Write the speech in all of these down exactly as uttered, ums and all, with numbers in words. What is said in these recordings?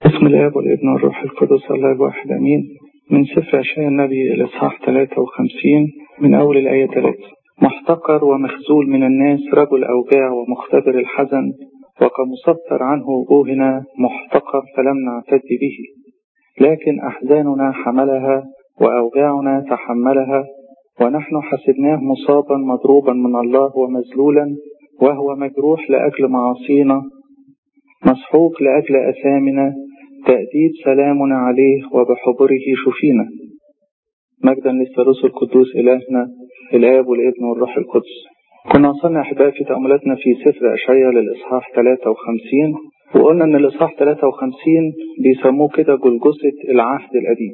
بسم الله والابن والروح القدس الله الواحد امين. من سفر اشعياء النبي الاصحاح ثلاثة وخمسين من اول الايه ثلاثة. محتقر ومخذول من الناس، رجل اوجاع ومختبر الحزن، وكمسطر عنه وجوهنا، محتقر فلم نعتد به، لكن احزاننا حملها واوجاعنا تحملها، ونحن حسبناه مصابا مضروبا من الله ومذلولا، وهو مجروح لاجل معاصينا، مسحوق لأجل أثامنا، تأديب سلامنا عليه، وبحبره شفينا. مجدا للثالوث القدوس إلهنا الآب والابن والروح القدس. كنا وصلنا أحبائي في تأملاتنا في سفر أشعياء للإصحاح ثلاثة وخمسين، وقلنا أن الإصحاح ثلاثة وخمسين بيسموه كده جلجثة العهد القديم،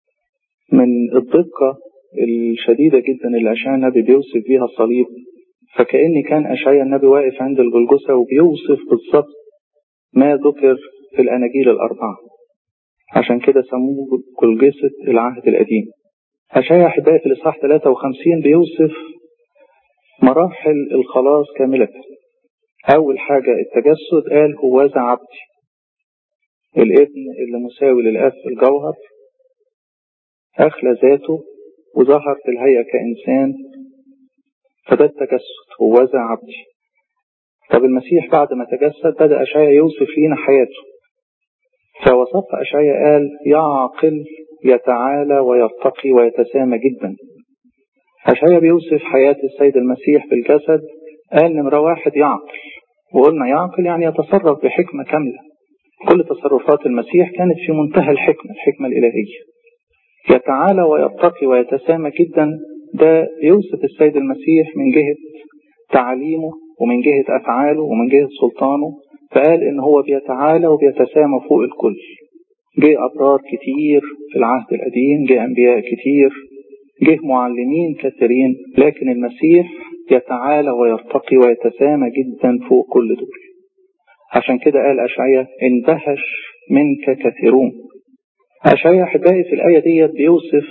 من الدقة الشديدة جدا اللي أشعياء النبي بيوصف بيها الصليب. فكأن كان أشعياء النبي واقف عند الجلجثة وبيوصف بالضبط ما ذكر في الأناجيل الأربعة، عشان كده سموه جلجثة العهد القديم. أشعياء أحبائي في الإصحاح ثلاثة وخمسين بيوصف مراحل الخلاص كاملة. أول حاجة التجسد، قال هوذا عبدي، الابن اللي مساوي للآب في الجوهر، أخلى ذاته وظهر في الهيئة كإنسان، فده التجسد، هوذا عبدي. طب المسيح بعد ما تجسد بدأ أشعياء يوصف لنا حياته، فوصف أشعياء قال يعقل يتعالى ويرتقي ويتسامى جدا. أشعياء بيوصف حياة السيد المسيح بالجسد، قال نمرة واحد يعقل، وقلنا يعقل يعني يتصرف بحكمة كاملة، كل تصرفات المسيح كانت في منتهى الحكمة، الحكمة الإلهية. يتعالى ويرتقي ويتسامى جدا، ده يوصف السيد المسيح من جهة تعليمه ومن جهة أفعاله ومن جهة سلطانه، فقال إن هو بيتعالى وبيتسامى فوق الكل. جه أبرار كتير في العهد القديم، جه أنبياء كتير، جه معلمين كثيرين، لكن المسيح يتعالى ويرتقي ويتسامى جدا فوق كل دول. عشان كده قال أشعياء اندهش منك كثيرون. أشعياء أحبائي في الآية دي بيوصف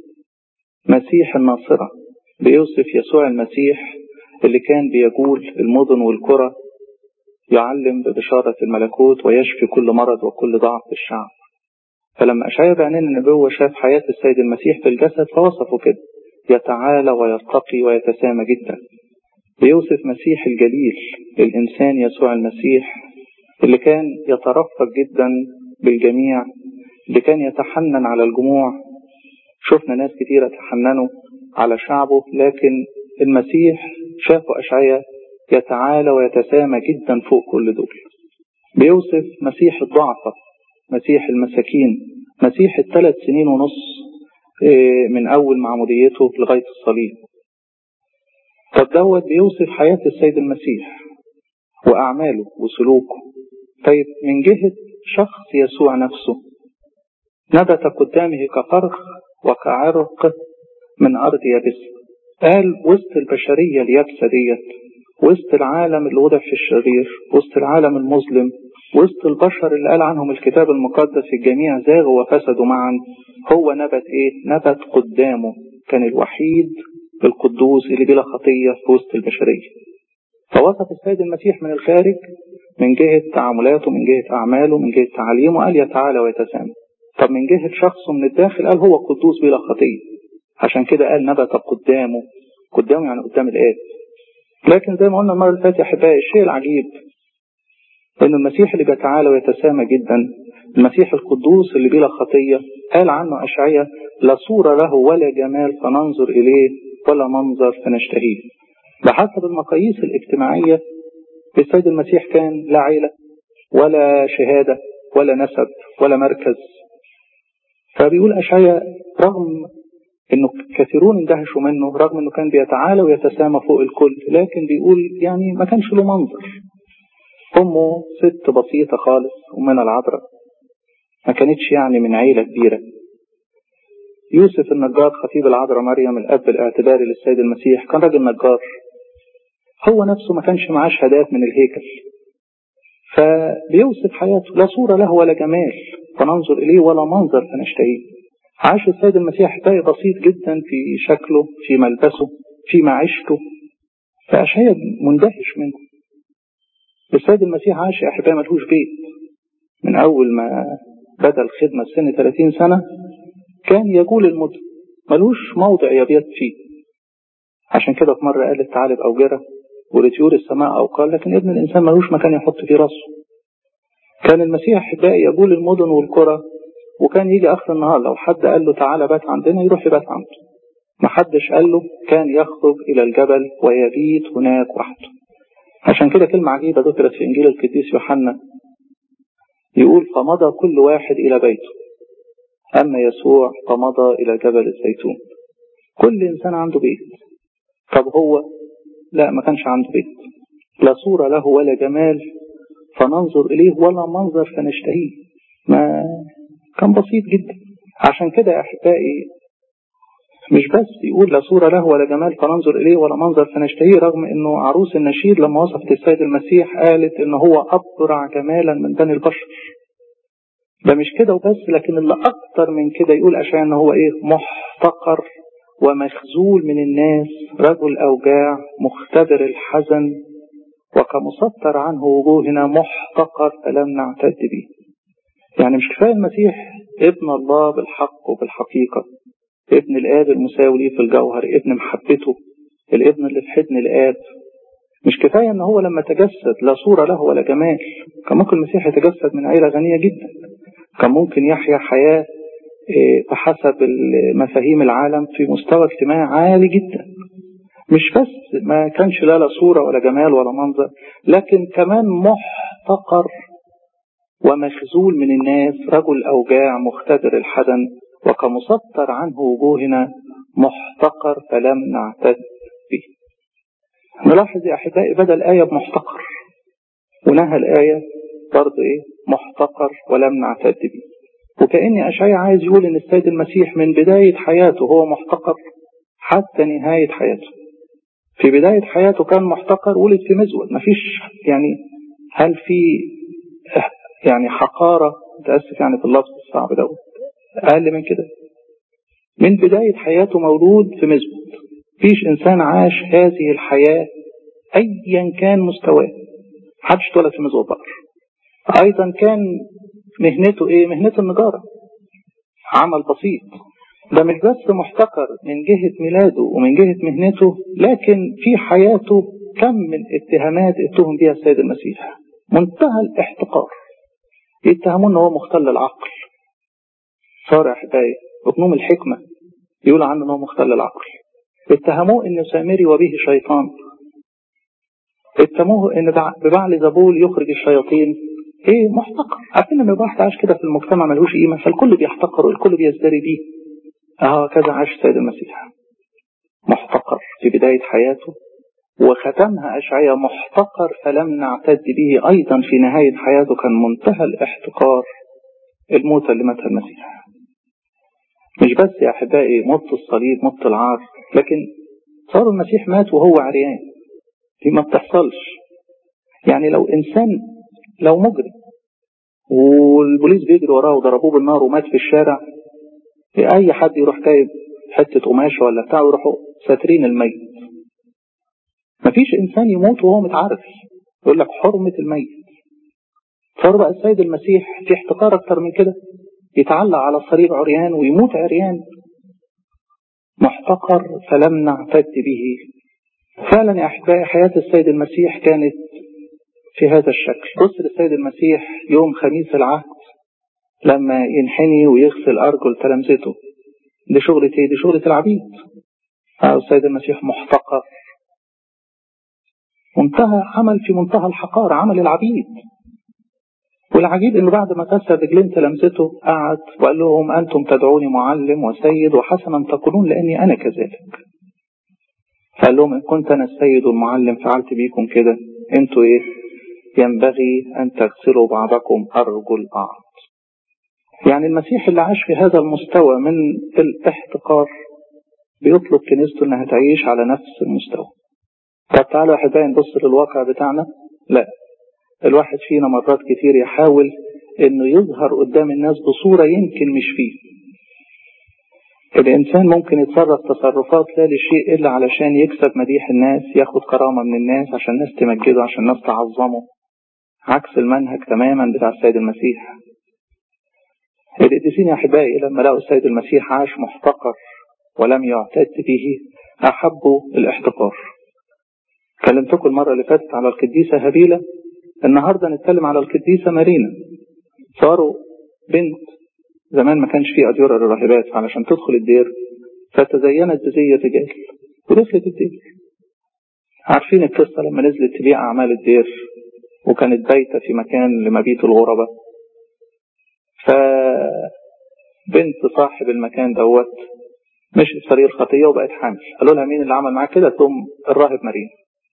مسيح الناصرة، بيوصف يسوع المسيح اللي كان بيجول المدن والقرى يعلم ببشارة الملكوت ويشفي كل مرض وكل ضعف الشعب. فلما أشعياء بعينين النبوة شاف حياة السيد المسيح في الجسد فوصفه كده يتعالى ويرتقي ويتسامى جدا. بيوصف مسيح الجليل، الإنسان يسوع المسيح اللي كان يترفق جدا بالجميع، اللي كان يتحنن على الجموع. شفنا ناس كتيرة تحننوا على شعبه، لكن المسيح شافوا أشعياء يتعالى ويتسامى جدا فوق كل دول. بيوصف مسيح الضعفة، مسيح المساكين، مسيح الثلاث سنين ونص من أول معموديته لغاية الصليب. طب دوت بيوصف حياة السيد المسيح وأعماله وسلوكه. طيب من جهة شخص يسوع نفسه، نبت قدامه كفرخ وكعرق من أرض يابسة. قال وسط البشرية اليابسة ديت، وسط العالم اللي وضع في الشرير، وسط العالم المظلم، وسط البشر اللي قال عنهم الكتاب المقدس الجميع زاغوا وفسدوا معا، هو نبت ايه؟ نبت قدامه، كان الوحيد القدوس اللي بلا خطية في وسط البشرية. فوصف السيد المسيح من الخارج من جهة تعاملاته، من جهة أعماله، من جهة تعليمه، قال يتعالى ويتسامى. طب من جهة شخصه من الداخل قال هو قدوس بلا خطية، عشان كده قال نبت قدامه، قدامه يعني قدام الآب. لكن زي ما قلنا المرة اللي فاتت يا أحبائي، الشيء العجيب إن المسيح اللي بيتعالى ويتسامى جدا، المسيح القدوس اللي بلا خطية، قال عنه أشعياء لا صورة له ولا جمال فننظر إليه ولا منظر فنشتهيه. بحسب المقاييس الاجتماعية السيد المسيح كان لا عيلة ولا شهادة ولا نسب ولا مركز. فبيقول أشعياء رغم إنه كثيرون اندهشوا منه، رغم إنه كان بيتعالى ويتسامى فوق الكل، لكن بيقول يعني ما كانش له منظر. أمه ست بسيطة خالص، أمنا العذراء، ما كانتش يعني من عيلة كبيرة. يوسف النجار خطيب العذراء مريم الأب الاعتباري للسيد المسيح كان راجل نجار، هو نفسه ما كانش معاه شهادات من الهيكل. فبيوصف حياته لا صورة له ولا جمال فننظر إليه ولا منظر فنشتهيه. عاش السيد المسيح حكاية بسيط جدا في شكله، في ملبسه، في معيشته، فأشعياء مندهش منه. السيد المسيح عاش يا أحبائي ملهوش بيت، من أول ما بدل خدمة سن ثلاثين سنة كان يجول المدن، ملوش موضع يبيت فيه. عشان كده في مرة قال الثعالب أوجرة ولطيور السماء أوقال، لكن ابن الإنسان ملوش مكان يحط فيه راسه. كان المسيح أحبائي يجول المدن والقرى، وكان يجي آخر النهار لو حد قال له تعالى بات عندنا يروح يبات عنده، محدش قال له، كان يخرج إلى الجبل ويبيت هناك وحده. عشان كده كلمة عجيبة ذكرت في إنجيل القديس يوحنا، يقول فمضى كل واحد إلى بيته، أما يسوع فمضى إلى جبل الزيتون. كل إنسان عنده بيت. طب هو لا، ما كانش عنده بيت، لا صورة له ولا جمال فننظر إليه ولا منظر فنشتهيه، ما كان بسيط جدا. عشان كده يا أحبائي مش بس يقول لا صورة له ولا جمال فننظر إليه ولا منظر فنشتهيه، رغم أنه عروس النشيد لما وصفت السيد المسيح قالت أنه هو أبرع جمالا من بني البشر. ده مش كده وبس، لكن اللي أكتر من كده يقول أشياء أنه هو إيه؟ محتقر ومخزول من الناس، رجل أوجاع مختبر الحزن، وكمسطر عنه وجوهنا محتقر فلم نعتد به. يعني مش كفاية المسيح ابن الله بالحق وبالحقيقة، ابن الآب المساوي في الجوهر، ابن محبته، الابن اللي في حضن الآب. مش كفاية ان هو لما تجسد لا صورة له ولا جمال، كان ممكن المسيح يتجسد من عائلة غنية جدا، كان ممكن يحيا حياة بحسب مفاهيم العالم في مستوى اجتماعي عالي جدا. مش بس ما كانش لا لا صورة ولا جمال ولا منظر، لكن كمان محتقر ومخزول من الناس، رجل أوجاع مختبر الحزن، وكمسطر عنه وجوهنا محتقر فلم نعتد به. نلاحظ يا أحبائي بدأ الآية بمحتقر ونهى الآية برضه إيه؟ محتقر ولم نعتد به. وكأن أشعياء عايز يقول إن السيد المسيح من بداية حياته هو محتقر حتى نهاية حياته. في بداية حياته كان محتقر، ولد في مزود، مفيش يعني هل في يعني حقارة، متأسف يعني في اللفظ الصعب ده، أقل من كده. من بداية حياته مولود في مزود، فيش إنسان عاش هذه الحياة أيا كان مستواه، محدش اتولد في مزود بقر. أيضا كان مهنته إيه؟ مهنته النجارة، عمل بسيط. ده مش بس محتقر من جهة ميلاده ومن جهة مهنته، لكن في حياته كم من اتهامات اتهم بها السيد المسيح، منتهى الاحتقار. يتهمون أنه هو مختل العقل، صار يا أحبائي بقنوم الحكمة يقول عنه أنه مختل العقل. اتهموه أنه سامري وبه شيطان، اتهموه أن ببعل زبول يخرج الشياطين. ايه؟ محتقر. عارفين لما الواحد عاش كده في المجتمع ملهوش قيمة، فالكل بيحتقره والكل بيزدري بيه. اه كذا عاش السيد المسيح، محتقر في بداية حياته، وختمها أشعياء محتقر فلم نعتد به. أيضا في نهاية حياته كان منتهى الاحتقار، الموت اللي ماتها المسيح. مش بس يا أحبائي موت الصليب، موت العار، لكن صار المسيح مات وهو عريان. دي ما بتحصلش. يعني لو إنسان لو مجرم والبوليس بيجري وراه وضربوه بالنار ومات في الشارع، أي حد يروح جايب حتة قماشة ولا بتاع ويروحوا ساترين الميت. مفيش إنسان يموت وهو متعرف، يقول لك حرمة الميت. صار بقى السيد المسيح في احتقار أكتر من كده، يتعلق على الصليب عريان ويموت عريان، محتقر فلم نعتد به. فعلا يا أحبائي حياة السيد المسيح كانت في هذا الشكل. بص للسيد المسيح يوم خميس العهد لما ينحني ويغسل أرجل تلامذته، دي شغلة ايه؟ دي شغلة العبيد. السيد المسيح محتقر، منتهى عمل في منتهى الحقارة، عمل العبيد. والعجيب انه بعد ما غسل رجلين تلامذته قعد وقال لهم انتم تدعوني معلم وسيد وحسنا تقولون لاني انا كذلك. فقال لهم ان كنت انا السيد والمعلم فعلت بيكم كده، انتوا ايه؟ ينبغي ان تغسلوا بعضكم ارجل بعض. يعني المسيح اللي عاش في هذا المستوى من الاحتقار بيطلب كنيسته انها تعيش على نفس المستوى. طب تعالوا يا احبائي نبص للواقع بتاعنا. لا، الواحد فينا مرات كتير يحاول انه يظهر قدام الناس بصورة يمكن مش فيه. الانسان ممكن يتصرف تصرفات لا لشيء الا علشان يكسب مديح الناس، ياخد كرامة من الناس عشان الناس تمجده، عشان الناس تعظمه، عكس المنهج تماما بتاع السيد المسيح. القديسين يا أحبائي لما لقوا السيد المسيح عاش محتقر ولم يعتد به أحبوا الاحتقار. كلمتكم المرة اللي فاتت على القديسة هابيلة، النهاردة نتكلم على القديسة مارينا. صاروا بنت زمان ما كانش فيه أديرة للراهبات علشان تدخل الدير، فتزينت بزي الرجال ودخلت الدير. عارفين القصة لما نزلت تبيع أعمال الدير وكانت بايتة في مكان لمبيت الغربة، فبنت صاحب المكان دوت مشيت فريق الخطية وبقت حامل. قالوا لها مين اللي عمل معاك كده؟ تقوم الراهب مارينا.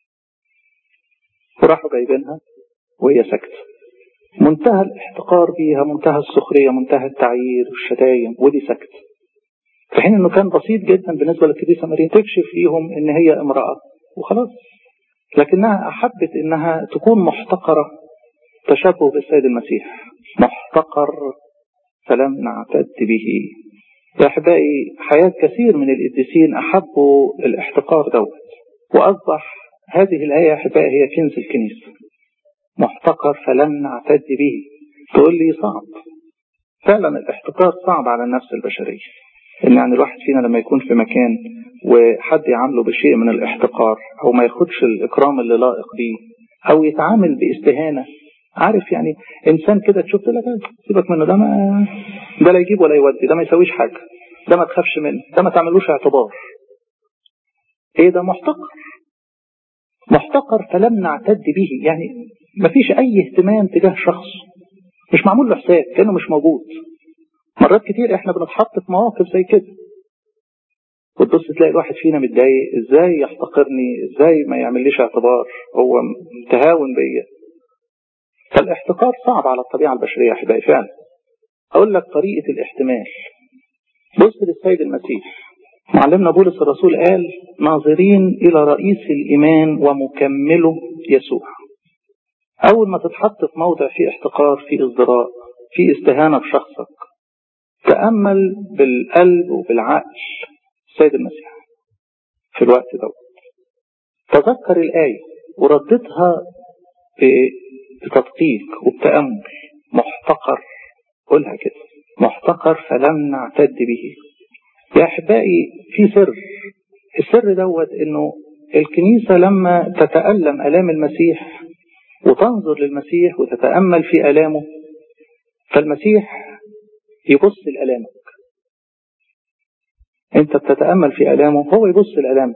وراحوا جايبينها وهي سكتة، منتهى الاحتقار بيها، منتهى السخرية، منتهى التعيير والشتايم، ودي سكت. في حين انه كان بسيط جدا بالنسبة للقديسة مارينا تكشف ليهم ان هي امرأة وخلاص، لكنها احبت انها تكون محتقرة تشبه بالسيد المسيح. محتقر فلم نعتد به. يا احبائي حياة كثير من القديسين احبوا الاحتقار دوت، واصبح هذه الآية يا احبائي هي كنز الكنيسة. محتقر فلم نعتد به. تقول لي صعب، فعلا الاحتقار صعب على النفس البشرية. إن يعني الواحد فينا لما يكون في مكان وحد يعامله بشيء من الاحتقار أو ما ياخدش الإكرام اللي لائق بيه أو يتعامل باستهانة، عارف يعني إنسان كده تشوف لك سيبك منه، ده ما ده لا يجيب ولا يودي، ده ما يسويش حاجة، ده ما تخافش منه، ده ما تعملوش اعتبار. إيه ده؟ محتقر. محتقر فلم نعتد به، يعني ما فيش أي اهتمام تجاه شخص، مش معمول له حساب، كأنه مش موجود. مرات كتير احنا بنتحط في مواقف زي كده وتبص تلاقي الواحد فينا متضايق، ازاي يحتقرني، ازاي ما يعمليش اعتبار، هو متهاون بيا. فالاحتقار صعب على الطبيعة البشرية يا احبائي فعلا. اقول لك طريقة الاحتمال. بص للسيد المسيح، معلمنا بولس الرسول قال ناظرين الى رئيس الايمان ومكمله يسوع. اول ما تتحط في موضع فيه احتقار، فيه ازدراء، فيه استهانة بشخصك، تأمل بالقلب وبالعقل السيد المسيح في الوقت ده. تذكر الآية وردتها بتدقيق وبتأمل. محتقر، قولها كده، محتقر فلم نعتد به. يا أحبائي في سر، السر دوت إنه الكنيسة لما تتألم ألام المسيح وتنظر للمسيح وتتأمل في ألامه، فالمسيح يبص لألامك. انت بتتأمل في ألامه، هو يبص لألامك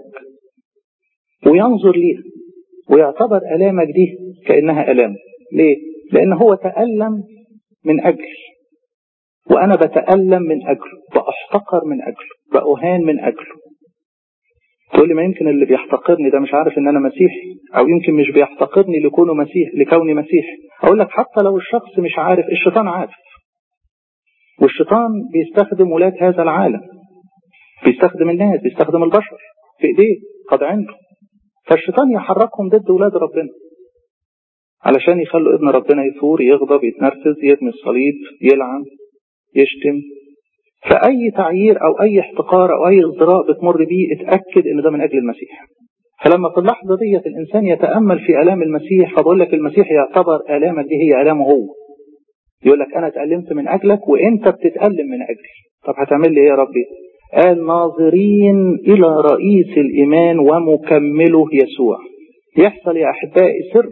وينظر ليها ويعتبر ألامك دي كأنها ألامه. ليه؟ لأن هو تألم من أجلي وأنا بتألم من أجله، بأحتقر من أجله، بأهان من أجله. تقول لي ما يمكن اللي بيحتقرني ده مش عارف إن أنا مسيحي، أو يمكن مش بيحتقرني لكونه مسيح لكوني مسيحي. أقول لك حتى لو الشخص مش عارف، الشيطان عارف، والشيطان بيستخدم ولاة هذا العالم، بيستخدم الناس، بيستخدم البشر في ايديه قد عنده. فالشيطان يحركهم ضد ولاد ربنا علشان يخلوا ابن ربنا يثور، يغضب، يتنرفز، يرمي الصليب، يلعن، يشتم. فأي تعيير أو أي احتقار أو أي ازدراء بتمر بيه اتأكد إن ده من أجل المسيح. فلما في اللحظة دي الإنسان يتأمل في آلام المسيح، فبقول لك المسيح يعتبر آلامك دي هي آلامه هو. يقول لك أنا اتألمت من أجلك وإنت بتتألم من أجلي. طب هتعمل لي إيه يا ربي؟ قال ناظرين إلى رئيس الإيمان ومكمله يسوع. يحصل يا أحبائي سر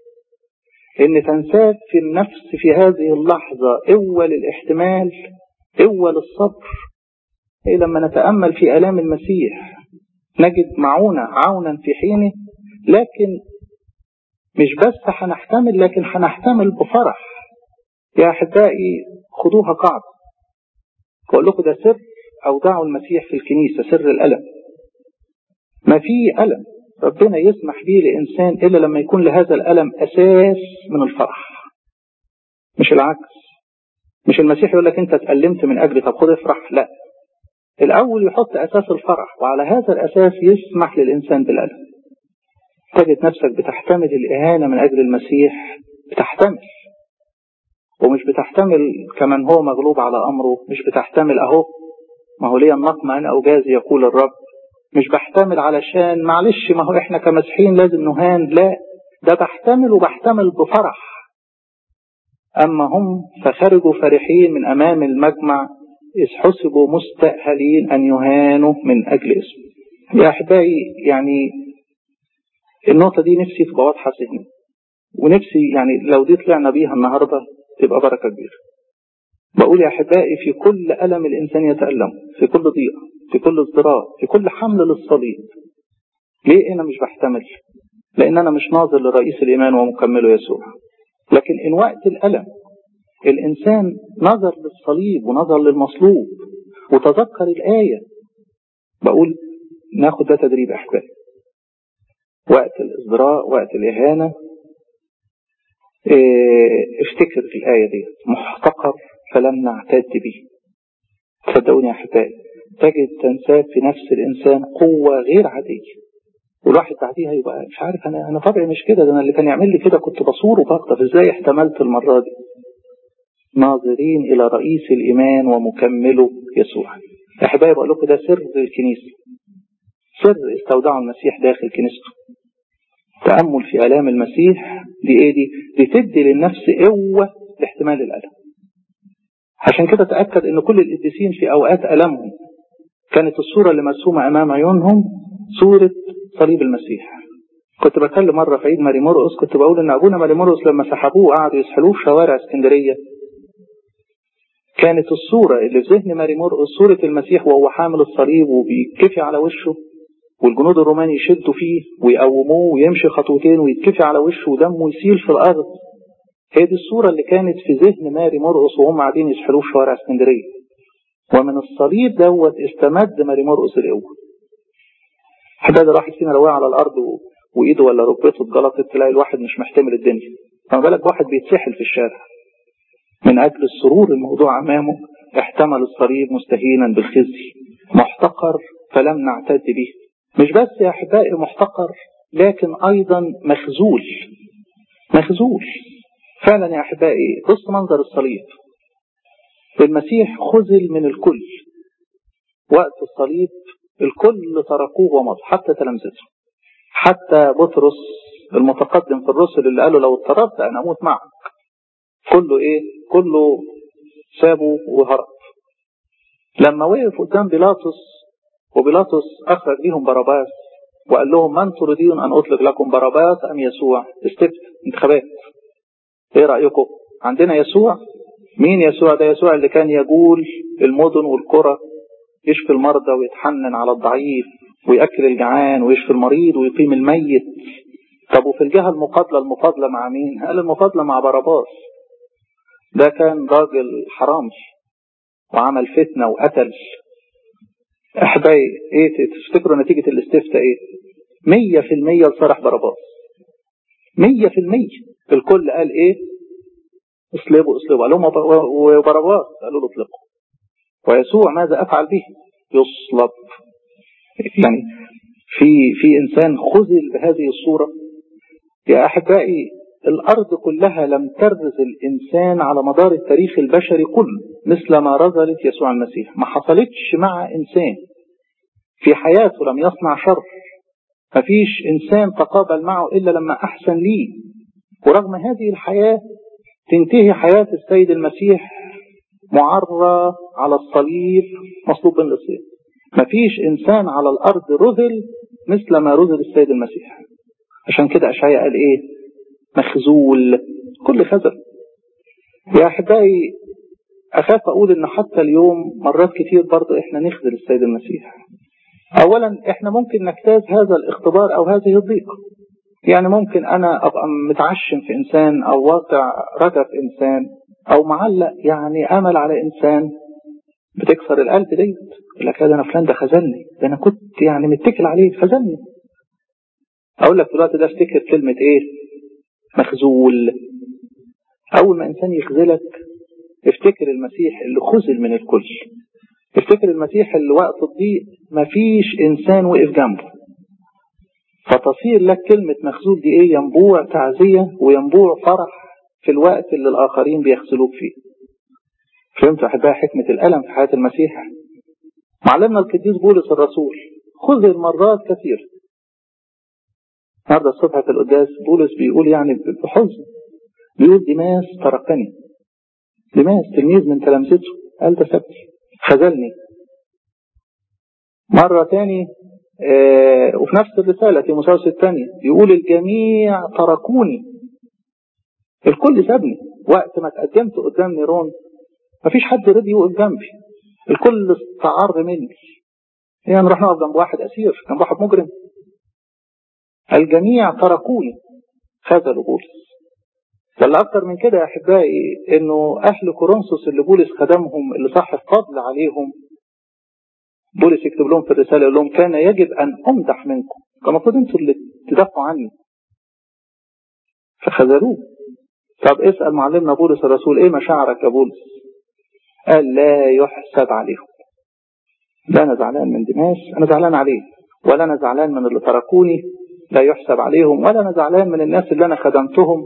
إن تنساك في النفس في هذه اللحظة أول الاحتمال، أول الصبر. إيه لما نتأمل في آلام المسيح نجد معونة عونا في حينه. لكن مش بس هنحتمل، لكن هنحتمل بفرح. يا أحبائي خدوها قاعدة، بقول لكم ده سر أودعوا المسيح في الكنيسة، سر الألم. ما في ألم ربنا يسمح به لإنسان إلا لما يكون لهذا الألم أساس من الفرح، مش العكس. مش المسيح يقول لك أنت تألمت من أجلي طب خد افرح، لا، الأول يحط أساس الفرح وعلى هذا الأساس يسمح للإنسان بالألم. تجد نفسك بتحتمل الإهانة من أجل المسيح، بتحتمل، ومش بتحتمل كمن هو مغلوب على أمره، مش بتحتمل أهو ما هو ليه النقم أنا أجازي يقول الرب، مش بحتمل علشان معلش ما هو إحنا كمسيحيين لازم نهان، لا، ده بحتمل وبحتمل بفرح. أما هم فخرجوا فرحين من أمام المجمع إذ حسبوا مستأهلين أن يهانوا من أجل اسمه. يا أحبائي يعني النقطة دي نفسي تبقى واضحة في ذهني، ونفسي يعني لو دي طلعنا بيها النهاردة تبقى بركة كبيرة. بقول يا أحبائي في كل ألم الإنسان يتألم، في كل ضيقة، في كل اضطراب، في كل حمل للصليب، ليه أنا مش بحتمل؟ لأن أنا مش ناظر لرئيس الإيمان ومكمله يسوع. لكن إن وقت الألم الإنسان نظر للصليب ونظر للمصلوب وتذكر الآية، بقول ناخد ده تدريب أحبائي. وقت الإصدراء، وقت الإهانة، افتكر الآية دي، محتقر فلم نعتد به. صدقوني يا أحبائي تجد تنساب في نفس الإنسان قوة غير عادية، والواحد بعديها يبقى مش عارف أنا أنا طبعي مش كده، ده أنا اللي كان يعمل لي كده كنت بصور وبغضب، إزاي احتملت المرة دي؟ ناظرين إلى رئيس الإيمان ومكمله يسوع. يا أحبائي بقول لكم ده سر الكنيسة، سر استودعوا المسيح داخل كنيسته. تأمل في آلام المسيح دي إيه دي؟ بتدي للنفس قوة لاحتمال الألم. عشان كده تأكد إن كل القديسين في أوقات ألمهم كانت الصورة اللي مرسومة أمام عيونهم صورة صليب المسيح. كنت بتكلم مرة في عيد ماري مرقس، كنت بقول إن أبونا ماري مرقس لما سحبوه وقعدوا يسحلوه في شوارع اسكندرية، كانت الصورة اللي في ذهن ماري مرقس صورة المسيح وهو حامل الصليب وبيتكفي على وشه، والجنود الروماني يشدوا فيه ويقوموه ويمشي خطوتين ويتكفي على وشه ودمه يسيل في الأرض. هي دي الصورة اللي كانت في ذهن ماري مرقس وهم قاعدين يسحلوه في شوارع اسكندرية. ومن الصليب دوت استمد ماري مرقس القوة. حد راح فينا لو على الأرض وإيده ولا ركبته اتجلطت تلاقي الواحد مش محتمل الدنيا، فما بالك واحد بيتسحل في الشارع. من أجل السرور الموضوع أمامه احتمل الصليب مستهينا بالخزي، محتقر فلم نعتد به. مش بس يا أحبائي محتقر، لكن أيضا مخزول. مخزول فعلا يا أحبائي. بص منظر الصليب، المسيح خذل من الكل. وقت الصليب الكل تركوه ومضى، حتى تلامذته، حتى بطرس المتقدم في الرسل اللي قالوا لو اضطربت أنا أموت معك، كله إيه؟ كله سابه وهرب. لما وقف قدام بيلاطس وبيلاطس أخرج ليهم باراباس وقال لهم من تريدون أن أطلق لكم، باراباس أم يسوع؟ استفت انتخابات، إيه رأيكم؟ عندنا يسوع. مين يسوع ده؟ يسوع اللي كان يجول المدن والقرى يشفي المرضى ويتحنن على الضعيف ويأكل الجعان ويشفي المريض ويقيم الميت. طب وفي الجهة المقابلة المفاضلة مع مين؟ قال المفاضلة مع باراباس. ده كان راجل حرامي وعمل فتنة وقتل. احبائي ايه تفتكروا نتيجة الاستفتاء ايه؟ مية في المية لصالح باراباس. مية في المية. الكل قال ايه؟ اصلبوا اصلبوا. قال لهم وباراباس قالوا له اطلقوا. ويسوع ماذا افعل به؟ يصلب. يعني في في انسان خذل بهذه الصورة. يا احبائي الارض كلها لم ترز الانسان على مدار التاريخ البشري كله مثل ما رزلت يسوع المسيح. ما حصلتش مع انسان في حياته لم يصنع شر، ما فيش انسان تقابل معه الا لما احسن ليه. ورغم هذه الحياة تنتهي حياة السيد المسيح معرى على الصليب مصلوب بالنصير. ما فيش انسان على الارض رذل مثل ما رذل السيد المسيح. عشان كده اشعياء قال ايه؟ مخزول، كل خزل. يا احبائي اخاف اقول ان حتى اليوم مرات كتير برضو احنا نخذل السيد المسيح. اولا احنا ممكن نجتاز هذا الاختبار او هذه الضيقة. يعني ممكن انا ابقى متعشم في انسان او واقع رجا في انسان او معلق يعني امل على انسان، بتكسر القلب ديت. يقول لك انا فلان ده خذلني، ده انا كنت يعني متكل عليه خذلني. اقول لك دلوقتي ده افتكر كلمة ايه؟ مخزول. اول ما انسان يخذلك افتكر المسيح اللي خذل من الكل. افتكر المسيح اللي وقت الضيق مفيش انسان وقف جنبه، فتصير لك كلمة مخزول دي ايه؟ ينبوع تعزية وينبوع فرح في الوقت اللي الاخرين بيخذلوك فيه. فهمت احبائي حكمة الالم في حياة المسيح؟ معلمنا القديس بولس الرسول خذل مرات كثير. النهارده الصبح في القداس بولس بيقول يعني بحزن، بيقول ديماس تركني. ديماس تلميذ من تلامذته قال ده سابني خذلني. مرة تاني آه وفي نفس الرسالة في تيموثاوس الثانية يقول الجميع تركوني، الكل سابني. وقت ما تقدمت قدام نيرون مفيش حد رضي يقف جنبي، الكل استعر مني. يعني نروح نقف جنب واحد أسير، جنب واحد مجرم؟ الجميع تركوني، خذلوا بولس. بل أكتر من كده يا أحبائي إنه أهل كورنثوس اللي بولس خدمهم، اللي صاحب فضل عليهم، بولس يكتب لهم في الرسالة يقول لهم كان يجب أن أمدح منكم، كان المفروض أنتوا اللي تدافعوا عني، فخذلوه. طب اسأل معلمنا بولس الرسول إيه مشاعرك يا بولس؟ قال لا يحسب عليهم. لا أنا زعلان من ديماس، أنا زعلان عليه، ولا أنا زعلان من اللي تركوني لا يحسب عليهم، ولا أنا زعلان من الناس اللي أنا خدمتهم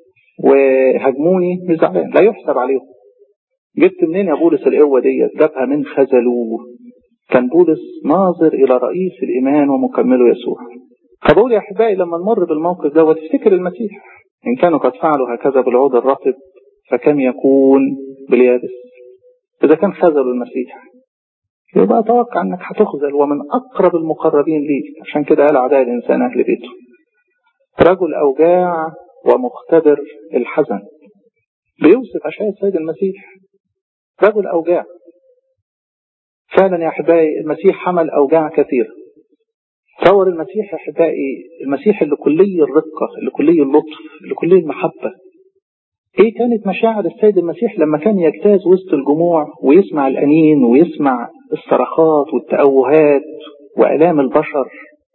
وهجموني، مش زعلان، لا يحسب عليهم. جبت منين يا بولس القوة دي؟ جابها من خذلوه. كان بولس ناظر إلى رئيس الإيمان ومكمله يسوع. فبقول يا أحبائي لما نمر بالموقف ده وتفتكر المسيح، إن كانوا قد فعلوا هكذا بالعود الرطب فكم يكون باليابس. إذا كان خذلوا المسيح يبقى أتوقع أنك هتخذل، ومن أقرب المقربين ليك. عشان كده قال أعداء الإنسان أهل بيته. رجل أوجاع ومختبر الحزن، بيوصف أشياء السيد المسيح رجل أوجاع. فعلا يا أحبائي المسيح حمل أوجاع كثيرة. تصور المسيح يا أحبائي، المسيح اللي كلي الرقة، اللي كلي اللطف، اللي كلي المحبة. إيه كانت مشاعر السيد المسيح لما كان يجتاز وسط الجموع ويسمع الأنين ويسمع الصرخات والتأوهات وآلام البشر؟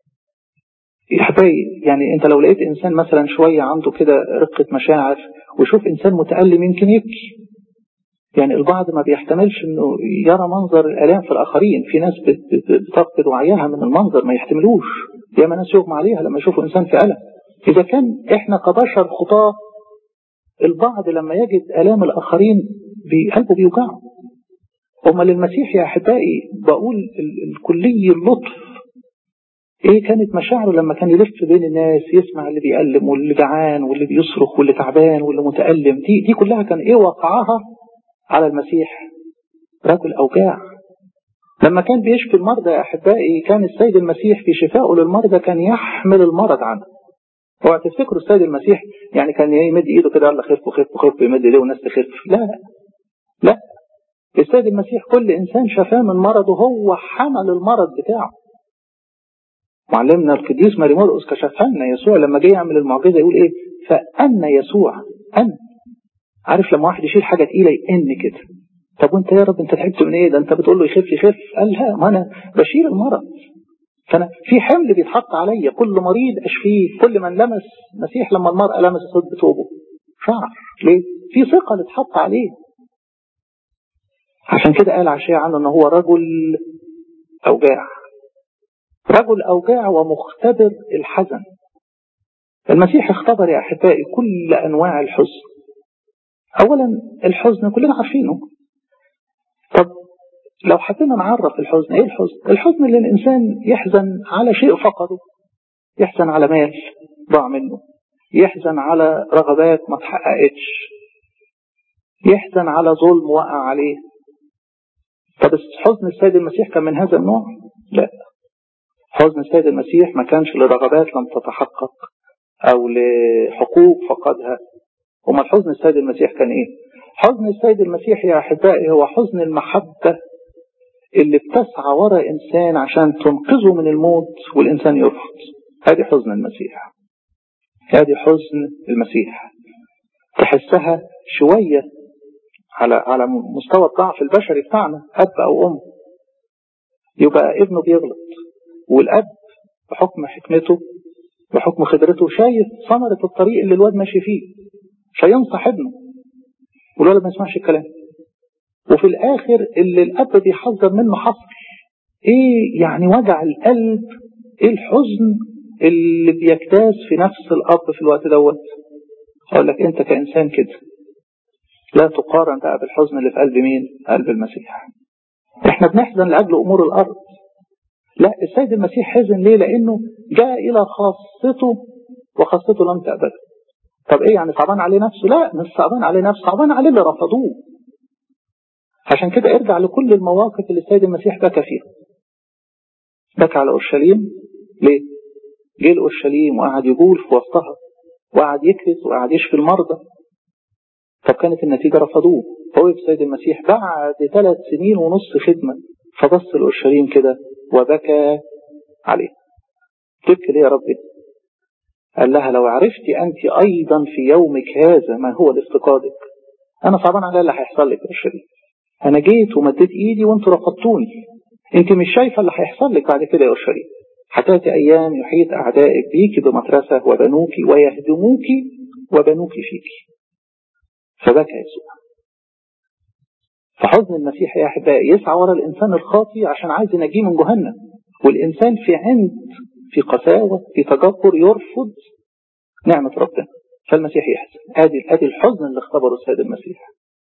يا أحبائي يعني أنت لو لقيت إنسان مثلا شوية عنده كده رقة مشاعر وشوف إنسان متألم يمكن يبكي. يعني البعض ما بيحتملش انه يرى منظر الالام في الاخرين، في ناس بتفقد وعيها من المنظر ما يحتملوش، ياما ناس يغمى عليها لما يشوفوا انسان في الم. اذا كان احنا كبشر خطاه، البعض لما يجد الام الاخرين بقلبه بيوجعه. امال المسيح يا احبائي بقول الكلي اللطف، ايه كانت مشاعره لما كان يلف بين الناس يسمع اللي بيألم واللي جعان واللي بيصرخ واللي تعبان واللي متألم؟ دي دي كلها كان ايه واقعها على المسيح؟ رجل أوجاع. لما كان بيشفي المرضى يا أحبائي كان السيد المسيح في شفائه للمرضى كان يحمل المرض عنه. اوعى تفتكروا السيد المسيح يعني كان يمد ايده كده يلا خف خف خف يمد ايده والناس تخف، لا لا. السيد المسيح كل إنسان شفاه من مرضه هو حمل المرض بتاعه. معلمنا القديس ماري مرقس كشفها لنا يسوع لما جه يعمل المعجزة يقول ايه؟ فأن يسوع أن عارف لما واحد يشيل حاجة تقيلة يئن كده، طب وانت يا رب انت تعبت من ايه؟ ده انت بتقول له يخف يخف. قال لا، ما انا بشيل المرض، فانا في حمل بيتحط عليا، كل مريض اشفيه. كل من لمس مسيح لما المرأة لمس صوت بثوبه شعر ليه؟ في ثقة اتحط عليه. عشان كده قال عشية عنه ان هو رجل اوجاع، رجل اوجاع ومختبر الحزن. المسيح اختبر يا احبائي كل انواع الحزن. اولا الحزن كلنا عارفينه. طب لو حبينا نعرف الحزن، ايه الحزن؟ الحزن اللي الانسان يحزن على شيء فقده، يحزن على مال ضاع منه، يحزن على رغبات ما تحققتش، يحزن على ظلم وقع عليه. طب حزن السيد المسيح كان من هذا النوع؟ لا. حزن السيد المسيح ما كانش لرغبات لم تتحقق او لحقوق فقدها. وما حزن السيد المسيح كان ايه؟ حزن السيد المسيح يا احبائي هو حزن المحبة اللي بتسعى وراء إنسان عشان تنقذه من الموت والإنسان يرفض. هذه حزن المسيح، هذه حزن المسيح. تحسها شوية على على مستوى الضعف البشري بتاعنا، أب أو أم يبقى ابنه بيغلط، والأب بحكم حكمته بحكم خبرته شايف ثمرة الطريق اللي الواد ماشي فيه، فينصح ابنه والولد ما يسمعش الكلام. وفي الآخر اللي الأب بيحذر منه حصل. إيه يعني وجع القلب، إيه الحزن اللي بيجتاز في نفس الأب في الوقت دوت. أقول لك أنت كإنسان كده لا تقارن بقى بالحزن اللي في قلب مين؟ قلب المسيح. إحنا بنحزن لأجل أمور الأرض، لا السيد المسيح حزن ليه؟ لأنه جاء إلى خاصته وخاصته لم تقبله. طب إيه يعني صعبان عليه نفسه؟ لا مش صعبان عليه نفسه، صعبان عليه اللي رفضوه. عشان كده ارجع لكل المواقف اللي السيد المسيح بكى فيها. بكى على أورشليم ليه؟ جه لأورشليم وقعد يقول في وسطها وقعد يكرز وقعد يشفي المرضى. طب كانت النتيجة رفضوه. فوقف السيد المسيح بعد ثلاث سنين ونص خدمة فبص لأورشليم كده وبكى عليه. تبكي ليه يا ربي؟ قال لها لو عرفتي أنت أيضا في يومك هذا ما هو لافتقادك. أنا صعبان على اللي هيحصل لك يا أورشليم. أنا جيت ومديت إيدي وأنتوا رفضتوني. أنت مش شايفة اللي هيحصل لك بعد كده يا أورشليم. هتأتي أيام يحيط أعدائك بيك بمترسة وبنوك ويهدموك وبنوك فيك. فبكى يسوع. فحزن المسيح يا أحبائي يسعى ورا الإنسان الخاطي عشان عايز ينجيه من جهنم. والإنسان في عند في قساوة في تجبر يرفض نعمة ربنا. فالمسيح يحزن. ادي ادي الحزن اللي اختبره السيد المسيح.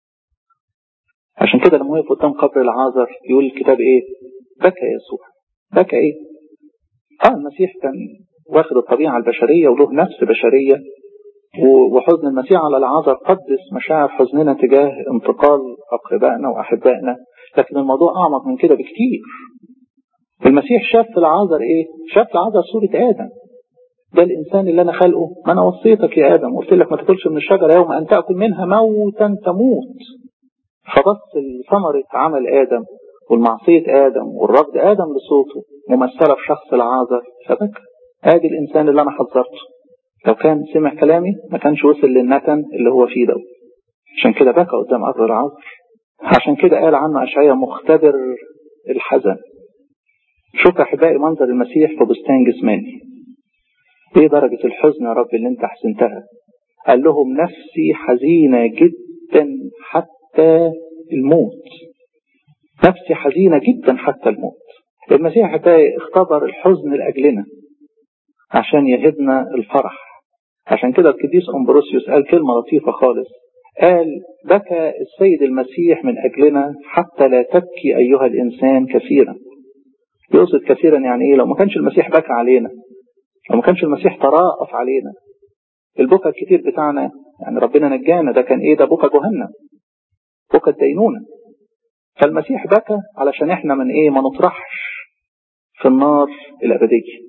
عشان كده لما وقف قدام قبر العازر يقول الكتاب ايه؟ بكى يسوع. بكى ايه؟ اه المسيح كان واخد الطبيعة البشرية وله نفس بشرية، وحزن المسيح على العازر قدس مشاعر حزننا تجاه انتقال أقربائنا وأحبائنا. لكن الموضوع أعمق من كده بكتير. المسيح شاف في العازر ايه؟ شاف في العازر صورة آدم. ده الإنسان اللي أنا خلقه. ما أنا وصيتك يا آدم قلت لك ما تاكلش من الشجرة يوم أن تأكل منها موتا تموت. فبص لثمرة عمل آدم والمعصية آدم والرفض آدم لصوته ممثلة في شخص العازر فبكى. ادي الإنسان اللي أنا حذرته. لو كان سمع كلامي ما كانش وصل للنتن اللي هو فيه ده. عشان كده بكى قدام قبر العازر. عشان كده قال عنه أشعياء مختبر الحزن. شوف أحبائي منظر المسيح في بستان جسماني. ايه درجة الحزن يا رب اللي انت حزنتها؟ قال لهم نفسي حزينة جدا حتى الموت. نفسي حزينة جدا حتى الموت. المسيح أحبائي اختبر الحزن لأجلنا عشان يهبنا الفرح. عشان كده القديس أمبروسيوس قال كلمة لطيفة خالص. قال بكى السيد المسيح من أجلنا حتى لا تبكي أيها الإنسان كثيرا. يقصد كثيرا يعني إيه؟ لو ما كانش المسيح بكى علينا، لو ما كانش المسيح تراءف علينا، البكى الكتير بتاعنا يعني ربنا نجانا ده كان إيه؟ ده بكى جهنم، بكى الدينونة. فالمسيح بكى علشان إحنا من إيه؟ ما نطرحش في النار الأبدية.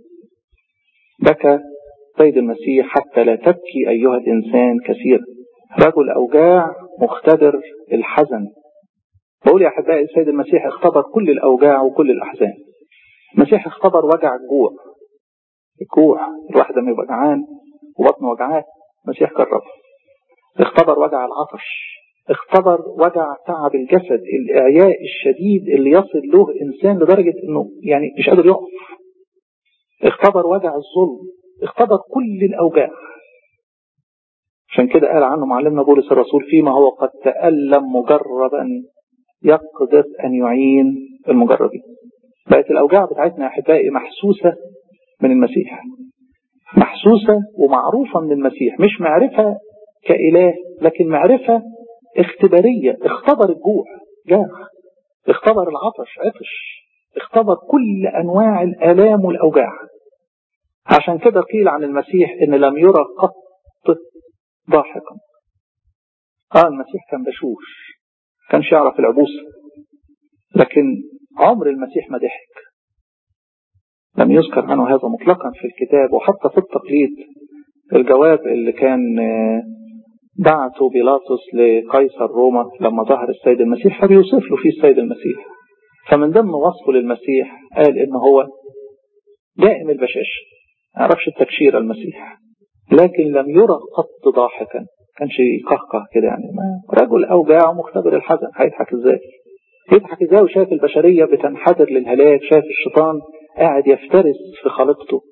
بكى سيد المسيح حتى لا تبكي أيها الإنسان كثيرا. رجل أوجاع مختبر الحزن. بقول يا أحبائي السيد المسيح اختبر كل الأوجاع وكل الأحزان. المسيح اختبر وجع الجوع. الجوع الواحد لما يبقى جعان وبطنه وجعاه المسيح جربه. اختبر وجع العطش. اختبر وجع تعب الجسد، الإعياء الشديد اللي يصل له إنسان لدرجة إنه يعني مش قادر يقف. اختبر وجع الظلم. اختبر كل الأوجاع. عشان كده قال عنه معلمنا بولس الرسول فيما هو قد تألم مجربا يقدر أن يعين المجربين. بقت الأوجاع بتاعتنا يا أحبائي محسوسة من المسيح، محسوسة ومعروفة من المسيح. مش معرفة كإله لكن معرفة اختبارية. اختبر الجوع جاع، اختبر العطش عطش، اختبر كل أنواع الآلام والأوجاع. عشان كده قيل عن المسيح إن لم يرى قط ضاحكا. آه المسيح كان بشوش، كانش يعرف العبوسة، لكن عمر المسيح ما ضحك. لم يذكر عنه هذا مطلقا في الكتاب. وحتى في التقليد الجواب اللي كان بعته بيلاطس لقيصر روما لما ظهر السيد المسيح فبيوصف له فيه السيد المسيح. فمن ضمن وصفه للمسيح قال إنه هو دائم البشاشة، ما يعرفش التكشير المسيح، لكن لم يرى قط ضاحكا. كانش يقهقه كده يعني. ما رجل أوجاع مختبر الحزن. هيضحك ازاي؟ يضحك ازاي وشاف البشرية بتنحدر للهلاك، شاف الشيطان قاعد يفترس في خليقته.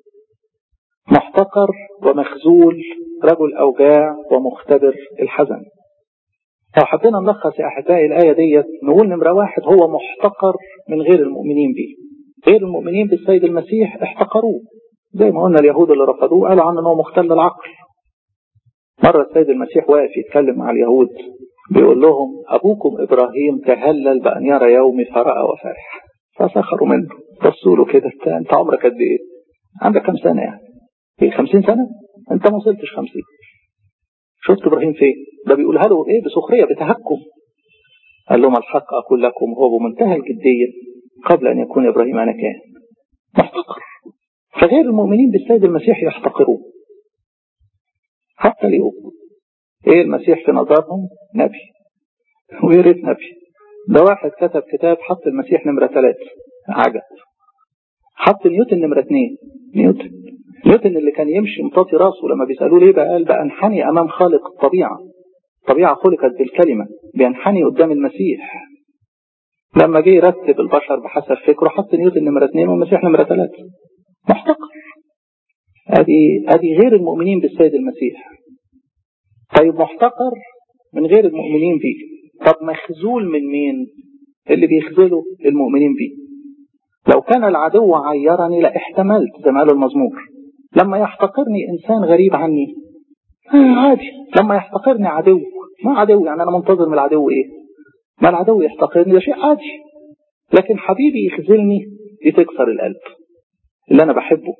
محتقر ومخزول، رجل أوجاع ومختبر الحزن. لو حبينا نلخص يا أحبائي الآية ديت نقول نمرة واحد هو محتقر من غير المؤمنين به. غير المؤمنين بالسيد المسيح احتقروه، زي ما قلنا اليهود اللي رفضوه قالوا عنه انه مختل العقل. مرة السيد المسيح واقف يتكلم مع اليهود بيقول لهم أبوكم إبراهيم تهلل بأن يرى يومي فرأى وفرح. فسخروا منه، بصوا له كده انت عمرك قد ايه؟ عندك كم سنة يعني؟ ايه خمسين سنة؟ انت ما وصلتش خمسين. شفت إبراهيم فين؟ ده بيقولها له ايه؟ بسخرية بتهكم. قال لهم الحق أقول لكم هو بمنتهى الجدية قبل أن يكون إبراهيم أنا كان. محتقر. فغير المؤمنين بالسيد المسيح يحتقروه حتى اليوم. إيه المسيح في نظرهم؟ نبي، ويا ريت نبي. ده واحد كتب كتاب حط المسيح نمرة ثلاثة، عجب. حط نيوتن نمرة اثنين. نيوتن نيوتن اللي كان يمشي مطاطي راسه لما بيسألوه ليه بقى، قال بقى انحني أمام خالق الطبيعة. الطبيعة خلقت بالكلمة، بينحني قدام المسيح. لما جه يرتب البشر بحسب فكره حط نيوتن نمرة اثنين والمسيح نمرة ثلاثة. محتقر. ادي ادي غير المؤمنين بالسيد المسيح. طيب محتقر من غير المؤمنين بيه. طب مخزول من مين؟ اللي بيخزلوا المؤمنين بيه. لو كان العدو عيرني لاحتملت زي ما قال المزمور. لما يحتقرني انسان غريب عني آه عادي. لما يحتقرني عدو، ما عدو يعني انا منتظر من العدو ايه؟ ما العدو يحتقرني ده شيء عادي. لكن حبيبي يخذلني دي تكسر القلب. اللي انا بحبه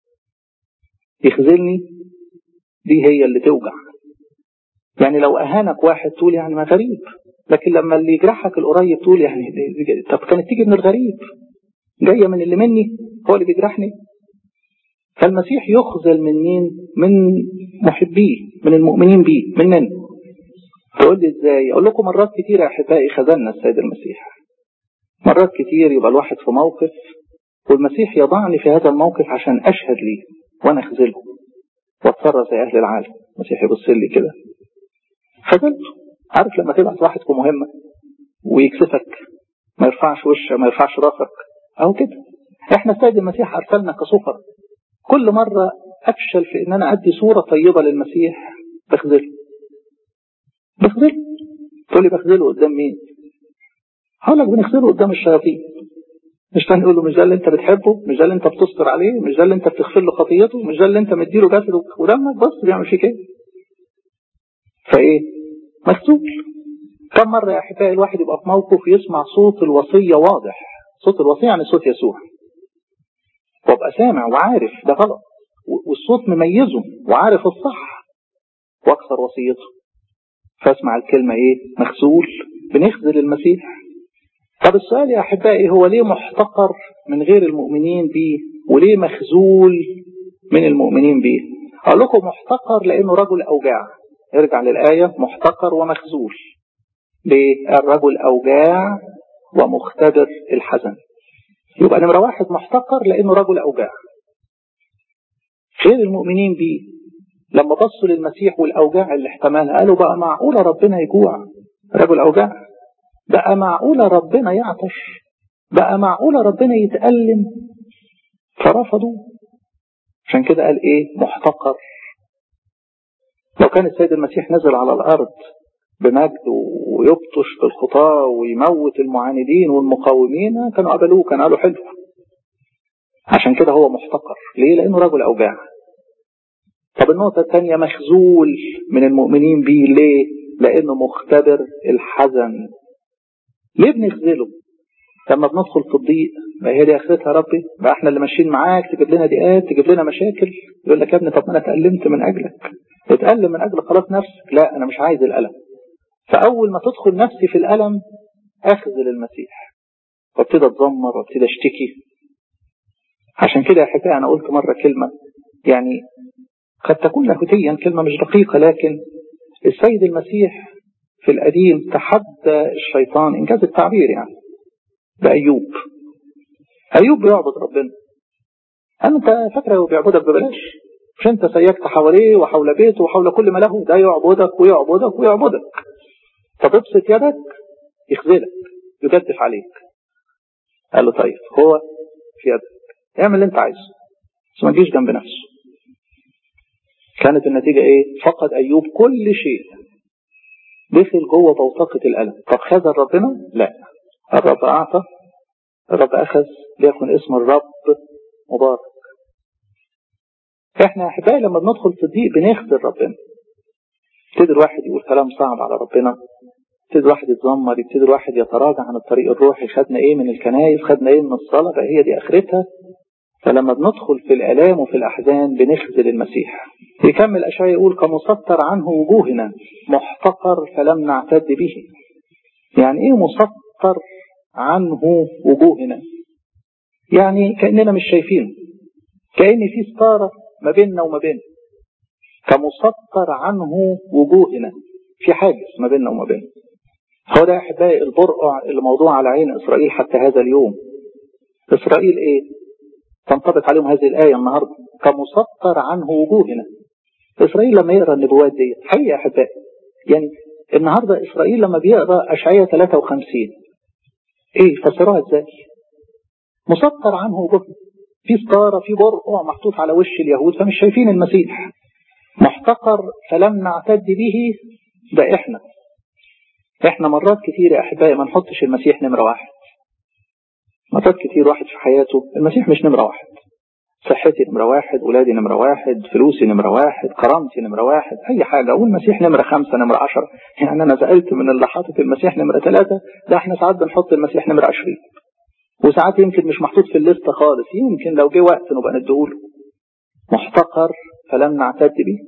يخذلني دي هي اللي توجع. يعني لو اهانك واحد تقول يعني ما غريب، لكن لما اللي يجرحك القريب تقول يعني طب كانت تيجي من الغريب، جايه من اللي مني هو اللي بيجرحني. فالمسيح يخذل من مين؟ من محبيه، من المؤمنين بيه، مننا. تقول لي ازاي؟ اقول لكم مرات كتير يا احبائي خذلنا السيد المسيح. مرات كتير يبقى الواحد في موقف والمسيح يضعني في هذا الموقف عشان اشهد ليه وانا اخذله واتصرف زي اهل العالم. المسيح يبص لي كده خذلته. عارف لما تبعت واحد في مهمه ويكسفك، ما يرفعش وشه، ما يرفعش راسك، اهو كده. احنا السيد المسيح ارسلنا كسفر. كل مره افشل في ان انا ادي صوره طيبه للمسيح بخذله بخذله. تقول لي بخذله قدام مين؟ هقول لك بنخذله قدام الشياطين. مش هنقول له مش ده اللي انت بتحبه، مش ده اللي انت بتستر عليه، مش ده اللي انت بتغفر له خطيته، مش ده اللي انت مديله جسده ودمك، بص بيعمل فيك ايه. فايه؟ مكتوب. كم مره يا احبائي الواحد يبقى في موقف يسمع صوت الوصيه واضح. صوت الوصيه يعني صوت يسوع، وابقى سامع وعارف ده غلط والصوت مميزه وعارف الصح واكثر وصيته، فاسمع الكلمه ايه؟ مخذول. بنخذل المسيح. طب السؤال يا احبائي هو ليه محتقر من غير المؤمنين بيه وليه مخذول من المؤمنين بيه؟ اقول لكم محتقر لانه رجل اوجاع. ارجع للايه، محتقر ومخذول. ليه؟ الرجل اوجاع ومختبر الحزن. يبقى نمره واحد محتقر لانه رجل اوجاع. غير المؤمنين بيه لما بصوا للمسيح والاوجاع اللي احتملها قالوا بقى معقوله ربنا يجوع؟ رجل اوجاع. بقى معقوله ربنا يعطش؟ بقى معقوله ربنا يتألم؟ فرفضوا. عشان كده قال ايه؟ محتقر. لو كان السيد المسيح نزل على الارض بمجد ويبطش بالخطاة ويموت المعاندين والمقاومين كانوا قبلوه، كانوا قالوا حلو. عشان كده هو محتقر. ليه؟ لانه رجل اوجاع. طب النقطة الثانية مخذول من المؤمنين بيه. ليه؟ لانه مختبر الحزن. ليه بنخذله؟ لما بندخل في الضيق ما هي دي اخرتها يا ربي، بقى احنا اللي ماشيين معاك تجيب لنا ضيقات، تجيب لنا مشاكل. يقول لك يا ابني طب ما انا اتألمت من اجلك. اتألم من اجل خلاص نفسك. لا انا مش عايز الألم. فاول ما تدخل نفسي في الألم اخذل المسيح وابتدى اتذمر وابتدى اشتكي. عشان كده يا حكاية انا قلت مرة كلمة يعني قد تكون لاهوتيا كلمة مش دقيقة، لكن السيد المسيح في القديم تحدى الشيطان انجاز التعبير يعني بأيوب. أيوب بيعبد ربنا. قال انت فاكره بيعبدك ببلاش؟ مش انت سيكت حواليه وحول بيته وحول كل ما له؟ ده يعبدك ويعبدك ويعبدك. فتبسط يدك يخذلك يجدف عليك. قال له طيب هو في يدك اعمل اللي انت عايزه بس ما تجيش جنب نفسه. كانت النتيجة ايه؟ فقد أيوب كل شيء، دخل جوه بوتقة الألم. طب خذل ربنا؟ لا. الرب أعطى، الرب أخذ، ليكن اسم الرب مبارك. احنا يا احبائي لما بندخل في الضيق بنخذل ربنا. يبتدي الواحد يقول كلام صعب على ربنا، يبتدي الواحد يتذمر، يبتدي الواحد يتراجع عن الطريق الروحي. خدنا ايه من الكنايس؟ خدنا ايه من الصلاة؟ بقى هي دي اخرتها. فلما بندخل في الآلام وفي الأحزان بنخذل المسيح. يكمل أشعياء يقول كمسطر عنه وجوهنا محتقر فلم نعتد به. يعني ايه مسطر عنه وجوهنا؟ يعني كأننا مش شايفينه، كأن في ستارة ما بيننا وما بينه. كمسطر عنه وجوهنا، في حاجز ما بيننا وما بينه. هو ده يا احبائي البرقع اللي موضوع على عين اسرائيل حتى هذا اليوم. اسرائيل ايه؟ تنطبق عليهم هذه الآية النهارده، كمسطر عنه وجوهنا. اسرائيل لما يقرا النبوات دي حقيقة يا احبائي، يعني النهارده اسرائيل لما بيقرا اشعياء ثلاثة وخمسين ايه فسروها ازاي؟ مسطر عنه وجوهنا، في ستاره، في برقع محطوط على وش اليهود فمش شايفين المسيح. محتقر فلم نعتد به، ده احنا احنا مرات كتير يا احبائي ما نحطش المسيح نمره واحد. مرات كتير واحد في حياته المسيح مش نمره واحد. صحتي نمره واحد، ولادي نمره واحد، فلوسي نمره واحد، كرامتي نمره واحد، اي حاجه. اقول المسيح نمره خمسه، نمره عشره. يعني انا زعلت من اللي حاطط المسيح نمره ثلاثه، ده احنا ساعات بنحط المسيح نمره عشرين، وساعات يمكن مش محطوط في الليسته خالص، يمكن لو جه وقت نبقى نديهوله. محتقر فلم نعتد به،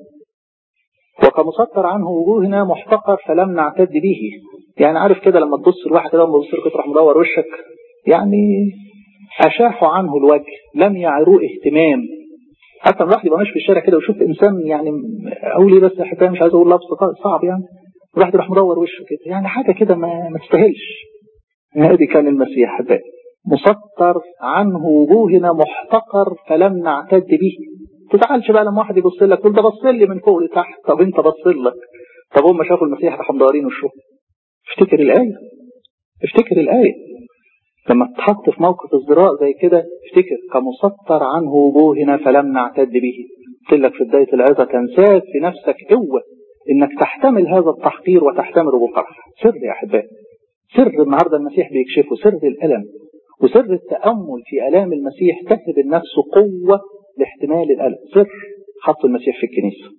وكمسطر عنه وجوهنا محتقر فلم نعتد به. يعني عارف كده لما تبص الواحد كده تبص له تروح مدور وشك، يعني أشاحوا عنه الوجه، لم يعروه اهتمام. حتى الواحد يبقى ماشي في الشارع كده ويشوف إنسان، يعني أقول إيه بس يا حبايبي مش عايز أقول لفظ صعب، يعني الواحد يروح مدور وشه كده، يعني حاجة كده ما, ما تستاهلش. هذه كان المسيح حبايبي، مسطر عنه وجوهنا محتقر فلم نعتد به. تزعلش بقى لما واحد يبص لك تقول ده بص لي من فوق لتحت، طب انت بص لك، طب هم شافوا المسيح راحوا مدورين وشه. افتكر الآية، افتكر الآية لما تتحط في موقف ازدراء زي كده، افتكر كمسطر عنه وجوهنا فلم نعتد به. قلت لك في بداية العظة تنساك في نفسك قوة انك تحتمل هذا التحقير وتحتمله بفرح. سر يا احبائي، سر النهارده المسيح بيكشفه، سر الألم وسر التأمل في آلام المسيح، تكسب النفس قوة لاحتمال الألم. سر حط المسيح في الكنيسة.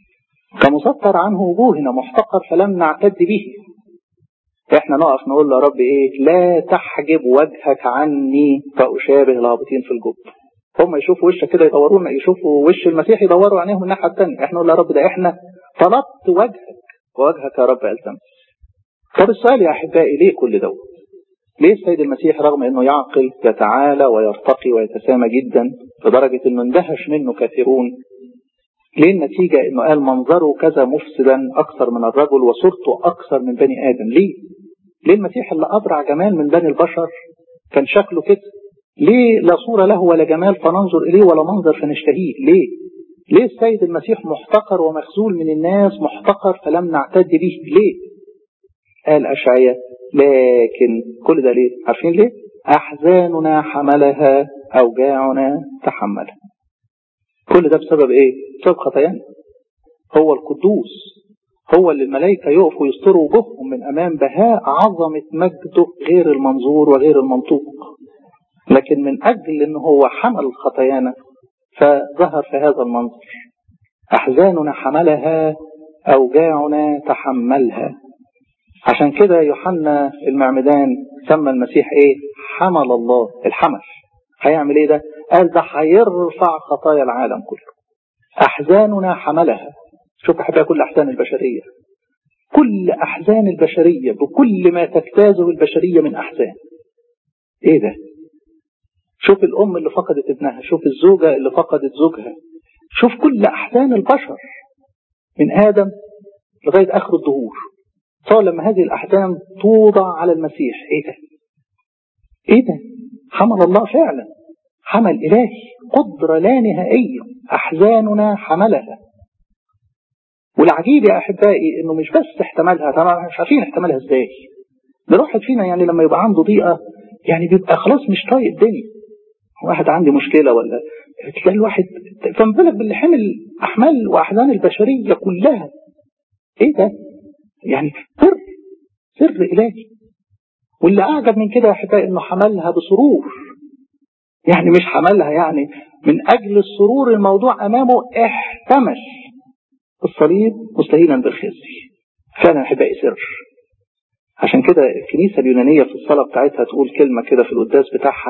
كمسطر عنه وجوهنا محتقر فلم نعتد به. احنا نقف نقول له يا رب ايه؟ لا تحجب وجهك عني فأشابه الهابطين في الجب. هم يشوفوا وشك كده يدورونا، يشوفوا وش المسيح يدوروا عينيهم الناحية الثانية. احنا نقول يا رب ده احنا طلبت وجهك ووجهك يا رب ألزمت. طب السؤال يا أحبائي، ليه كل دوت؟ ليه السيد المسيح رغم أنه يعقل يتعالى ويرتقي ويتسامى جدا لدرجة أنه اندهش منه كثيرون، ليه النتيجة أنه قال منظره كذا مفسدا أكثر من الرجل وصورته أكثر من بني آدم؟ ليه؟ ليه المسيح اللي أبرع جمال من بني البشر كان شكله كده؟ ليه لا صورة له ولا جمال فننظر إليه ولا منظر فنشتهيه؟ ليه؟ ليه السيد المسيح محتقر ومخذول من الناس، محتقر فلم نعتد به؟ ليه؟ قال أشعياء لكن كل ده ليه؟ عارفين ليه؟ أحزاننا حملها أوجاعنا تحملها. كل ده بسبب إيه؟ بسبب خطايانا. هو القدوس، هو اللي الملائكة يقفوا يستروا وجوههم من أمام بهاء عظمة مجده غير المنظور وغير المنطوق، لكن من أجل أنه هو حمل خطايانا فظهر في هذا المنظر. أحزاننا حملها أوجاعنا تحملها. عشان كده يوحنا المعمدان سمى المسيح ايه؟ حمل الله. الحمل هيعمل ايه ده؟ قال ده هيرفع خطايا العالم كله. احزاننا حملها. شوف احبها كل احزان البشرية، كل احزان البشرية بكل ما تجتازه البشرية من احزان. ايه ده؟ شوف الام اللي فقدت ابنها، شوف الزوجة اللي فقدت زوجها، شوف كل احزان البشر من ادم لغاية اخر الدهور. صار لما هذه الأحزان توضع على المسيح، إيه ده؟ إيه ده؟ حمل الله فعلا، حمل إلهي، قدرة لا نهائية. أحزاننا حملها. والعجيب يا أحبائي إنه مش بس احتملها، طبعا مش عارفين احتملها إزاي. ده الواحد فينا يعني لما يبقى عنده ضيقة يعني بيبقى خلاص مش طايق الدنيا. واحد عنده مشكلة ولا تلاقي الواحد، فما بالك باللي حمل أحمال وأحزان البشرية كلها. إيه ده؟ يعني سر سر إلهي. واللي أعجب من كده يا أحبائي إنه حملها بسرور. يعني مش حملها يعني من أجل السرور الموضوع أمامه احتمل الصليب مستهينا بالخزي. فعلا أحبائي سر. عشان كده الكنيسة اليونانية في الصلاة بتاعتها تقول كلمة كده في القداس بتاعها: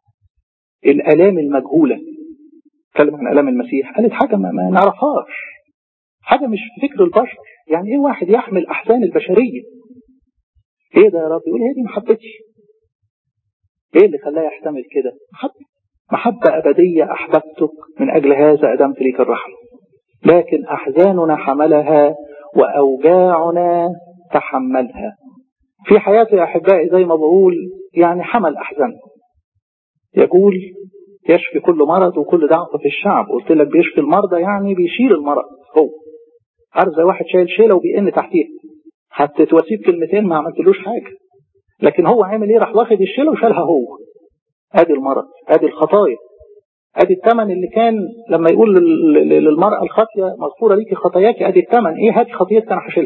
الآلام المجهولة. تكلم عن آلام المسيح، قالت حاجة ما, ما نعرفهاش، حاجة مش في فكر البشر. يعني إيه واحد يحمل أحزان البشرية؟ ايه ده يا رب؟ يقول هي دي محبتي. ايه اللي خلاه يحتمل كده؟ محبة محبة أبدية، أحببتك من أجل هذا أدمت ليك الرحمة. لكن أحزاننا حملها وأوجاعنا تحملها. في حياتي يا أحبائي زي ما بقول يعني حمل أحزان، يقول يشفي كل مرض وكل ضعف في الشعب. قلت لك بيشفي المرضى يعني بيشيل المرض. هو عارف زي واحد شايل شيله وبيئن تحتيها، حتى تواسيب كلمتين ما عملتلوش حاجة، لكن هو عامل ايه؟ راح واخد الشيله وشالها هو. ادي المرض، ادي الخطايا، ادي الثمن اللي كان لما يقول للمرأة الخاطية مغفورة ليكي خطاياك، ادي الثمن ايه؟ هاتي خطيتك انا هشيلها.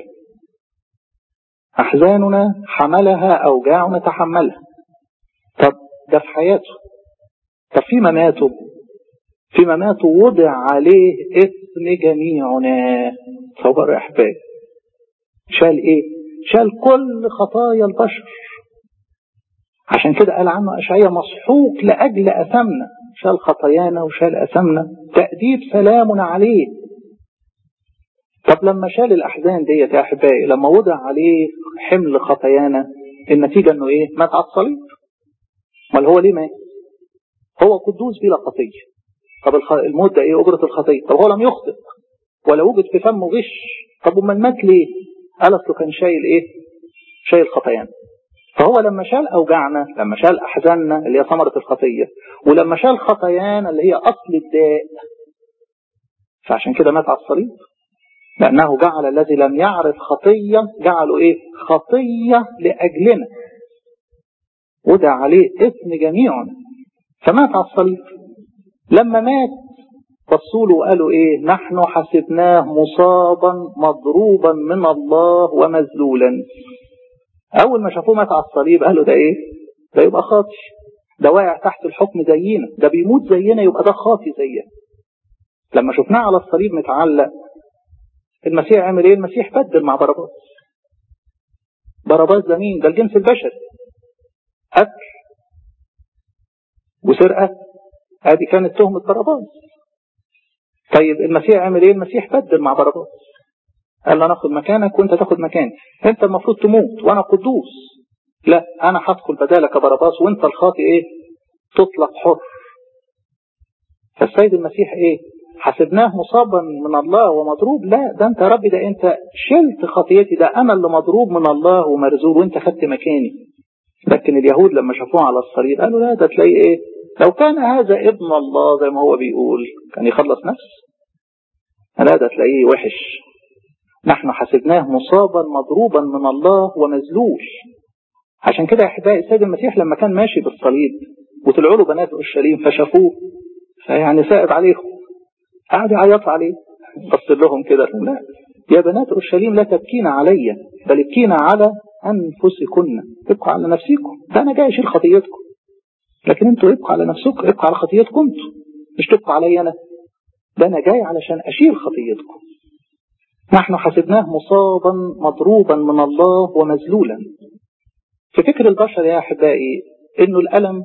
احزاننا حملها اوجاعنا تحملها. طب ده في حياته. طب في مماته، في مماته وضع عليه اسم جميعنا. تصور يا احبابي، شال ايه؟ شال كل خطايا البشر. عشان كده قال عنه اشعياء مسحوق لاجل اثامنا، شال خطايانا وشال اثامنا، تأديب سلامنا عليه. طب لما شال الاحزان ديت يا احبائي، لما وضع عليه حمل خطايانا، النتيجه انه ايه؟ مات على الصليب. امال هو ليه مات؟ هو قدوس بلا خطيه. طب الموت ده ايه؟ اجره الخطيه. طب هو لم يخطئ ولا وجد في فمه غش. طب امال مات ليه؟ قال اصله كان شايل ايه؟ شايل خطايانا. فهو لما شال اوجاعنا، لما شال احزاننا اللي هي ثمره الخطيه، ولما شال خطايانا اللي هي اصل الداء، فعشان كده مات على الصليب. لانه جعل الذي لم يعرف خطيه جعله ايه؟ خطيه لاجلنا، وضع عليه اسم جميعنا، فمات على الصليب. لما مات بصوا له وقالوا ايه؟ نحن حسبناه مصابا مضروبا من الله ومذلولا. اول ما شافوه مات على الصليب قالوا ده ايه؟ ده يبقى خاطي، ده واقع تحت الحكم زينا، ده بيموت زينا، يبقى ده خاطي زينا. لما شفناه على الصليب متعلق، المسيح عمل ايه؟ المسيح بدل مع باراباس. باراباس ده مين؟ ده الجنس البشري، قتل وسرقه، ادي كانت تهمه باراباس. طيب المسيح عمل ايه؟ المسيح بدل مع باراباس، قال له ناخد مكانك وانت تاخد مكاني، انت المفروض تموت وانا قدوس، لا انا هدخل بدالك باراباس وانت الخاطئ ايه؟ تطلق حر. فالسيد المسيح ايه؟ حسبناه مصابا من الله ومضروب. لا ده انت يا ربي، ده انت شلت خطيتي، ده انا اللي مضروب من الله ومرزول وانت خدت مكاني. لكن اليهود لما شافوه على الصليب قالوا لا ده تلاقي ايه؟ لو كان هذا ابن الله زي ما هو بيقول كان يخلص نفسه. لا ده تلاقيه وحش. نحن حسبناه مصابا مضروبا من الله ومذلول. عشان كده يا احبائي السيد المسيح لما كان ماشي بالصليب وطلعوا له بنات اورشليم فشافوه، فيعني سائد عليهم، قعدوا يعيطوا عليه، بص لهم كده لا يا بنات اورشليم لا تبكين علي بل ابكين على انفسكن، ابقوا على نفسكم، ده انا جاي اشيل خطيتكم، لكن انتوا ابقوا على نفسكم، ابقوا على خطيتكم انتوا، مش تبقوا علي انا، ده انا جاي علشان اشيل خطيتكم. نحن حسبناه مصابا مضروبا من الله ومذلولا. في فكر البشر يا احبائي انه الالم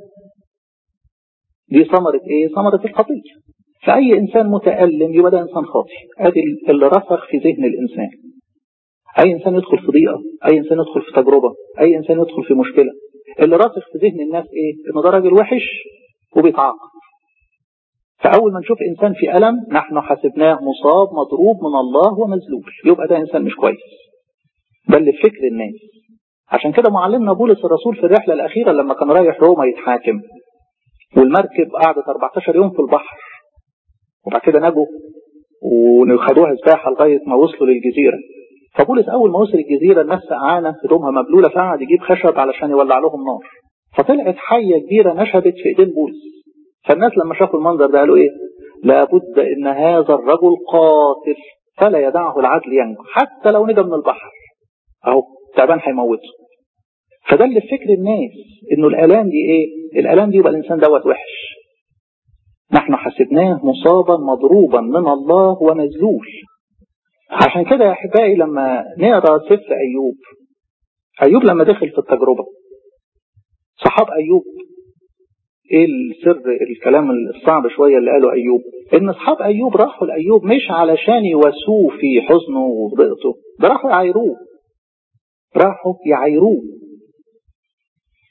دي ثمرة ايه؟ ثمرة الخطية. فاي انسان متألم يبقى ده انسان خاطئ. ادي اللي رسخ في ذهن الانسان. اي انسان يدخل في ضيقة، اي انسان يدخل في تجربة، اي انسان يدخل في مشكلة، اللي راسخ في ذهن الناس ايه؟ انه ده راجل وحش وبيتعاقب. فاول ما نشوف انسان في الم نحن حسبناه مصاب مضروب من الله ومذلول، يبقى ده انسان مش كويس. ده اللي في فكر الناس. عشان كده معلمنا بولس الرسول في الرحلة الأخيرة لما كان رايح روما يتحاكم، والمركب قعدت أربعتاشر يوم في البحر، وبعد كده نجوا وخدوها سباحة لغاية ما وصلوا للجزيرة. فبولس أول ما وصل الجزيرة الناس سقعانة هدومها مبلولة، فقعد يجيب خشب علشان يولع لهم نار، فطلعت حية كبيرة نشبت في إيدين بولس. فالناس لما شافوا المنظر ده قالوا إيه؟ لابد إن هذا الرجل قاتل فلا يدعه العدل ينجو حتى لو نجا من البحر، أهو تعبان هيموته. فده اللي في فكر الناس انه الالام دي ايه؟ الالام دي يبقى الانسان دوت وحش. نحن حسبناه مصابا مضروبا من الله ومذلول. عشان كده يا احبائي لما نقرا سفر ايوب، ايوب لما دخل في التجربه، صحاب ايوب ايه السر؟ الكلام الصعب شويه اللي قاله ايوب، ان اصحاب ايوب راحوا لايوب مش علشان يواسوه في حزنه وضيقته، ده راحوا يعايروه، راحوا يعايروه.